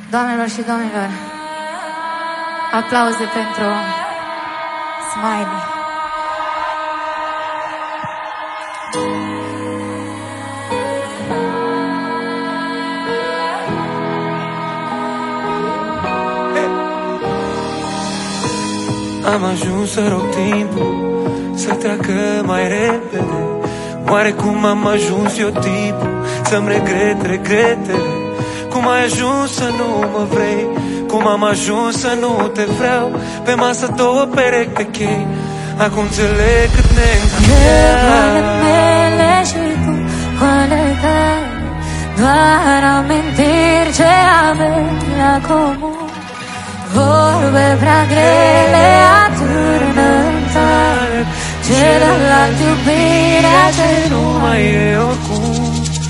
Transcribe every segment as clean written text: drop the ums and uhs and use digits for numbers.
Doamnelor și domnilor, aplauze pentru Smiley. Am ajuns să rog timpul să treacă mai repede. Oare cum am ajuns eu tipul să-mi regret regretele? Cum ai ajuns să nu mă vrei? Cum am ajuns să nu te vreau? Pe masă două perechi de chei. Acum înțeleg cât ne Goalele mele și tu, goalele tale, doar amintiri ce avem la comun. Vorbe prea grele atârnă în tale, celălalt iubirea ce nu mai e oricum.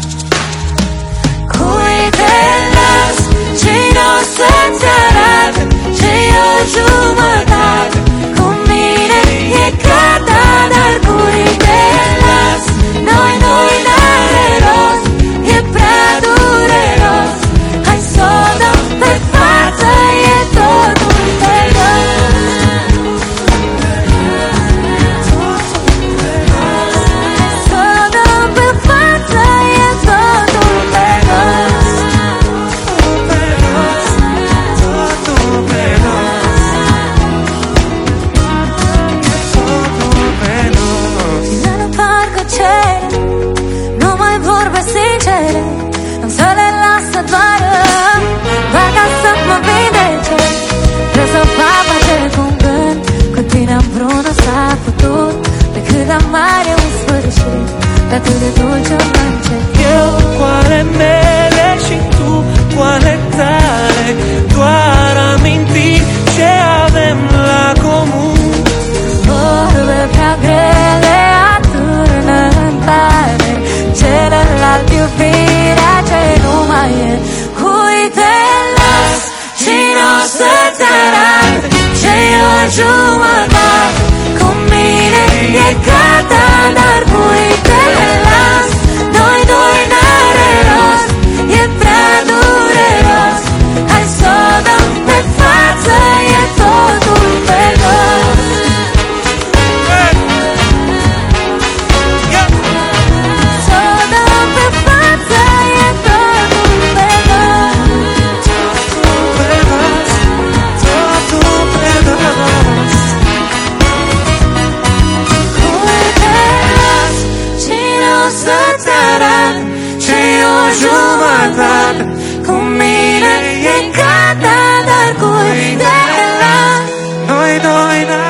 Cui te las, cine o să-ți arate ce e o jumătate? Cu mine e gata, dar cui te las? Noi n-are rost, e prea dureros. Hai să o dăm pe față, e totul pe rost. Să o dăm pe față, e totul pe rost. Tine parcă cere numai vorbe sincere, nu să le lasă doară, doar ca să mă vindece. Vreau să fac pace cu-n gând, cu tine împreună s-a putut, de cât de mare un sfârșit, de atât de dulce un început. Eu cu ale mele și tu cu ale tale, doar amintiri ce avem la comun. Vorbe prea grele atârnă în tale, celălalt iubirea ce nu mai e. Cui te las, cine o să-ți arate ce e o jumătate? Cu mine e gata, dar cui te las? Noi doi n-are rost, e prea dureros. Hai să o dăm pe față, e totul pe rost. Să o dăm pe față, e totul pe rost. Totul pe rost. Cui te las, cine o să-ți arate ce e o jumătate? Cu mine e gata, dar cui te las? Noi doi